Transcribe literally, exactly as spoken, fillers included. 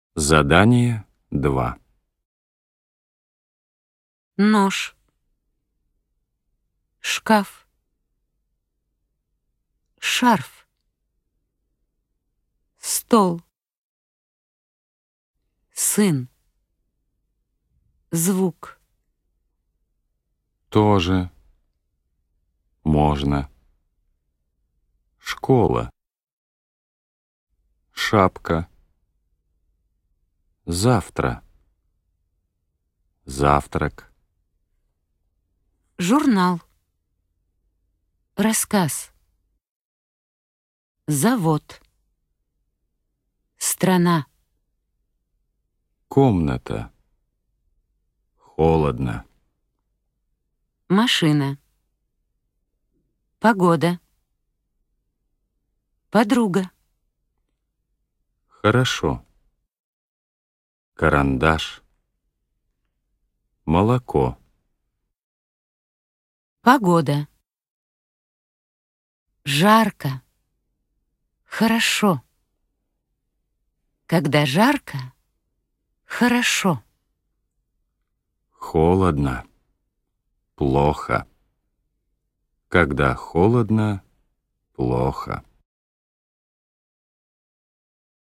Задание два. Нож, шкаф, шарф, стол, сын, звук, Тоже. Можно. Школа. Шапка. Завтра. Завтрак. журнал, рассказ, завод, страна, Комната. Холодно. машина, погода, подруга, Хорошо. Карандаш. Молоко. погода, жарко, хорошо. Когда жарко, хорошо. Холодно. Плохо. Когда холодно, плохо.